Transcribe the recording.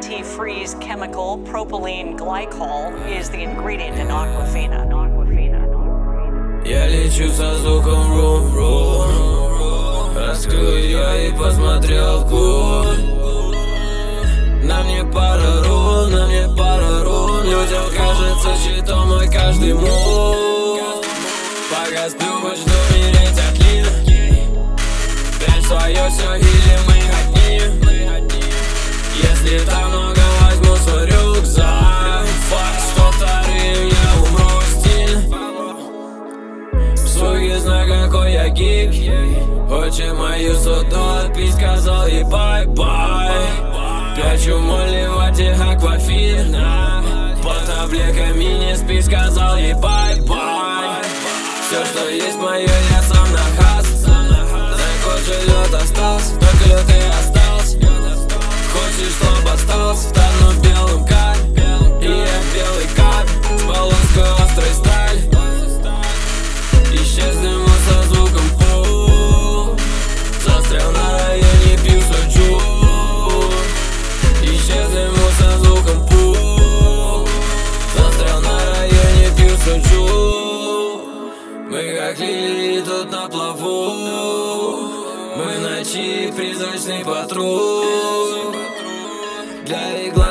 antifreeze chemical propylene glycol is the ingredient in Aquafina. Я лечу со звуком рум-рум. Раскрыл ее и посмотрел вглубь. На мне пара рун, людям кажется щитом мой каждый мув. Пока сплю, хоть жду умереть от лин. Прячь свое все или мы одни. Если так много, возьму свой рюкзак. Факт, что вторым я умру стильно. Суги знай, какой я гик. Хочет мою суду отпить, сказал ей бай-бай. Прячу молли в этих аквафинах. Под таблетками не спи, сказал ей бай-бай. Все, что есть мое, я сам на хас. На коже лед остался, только лед и остался. Хочешь, чтоб остался, стану белым капь. И я белый капь, с полоской острой стали. Исчезнем мы со звуком пу. Застрял на районе, пью сочу. Исчезнем мы со звуком пу. Застрял на районе, пью сочу. Мы как лилии тут на плаву. Мы ночи призрачный патруль. Для регламента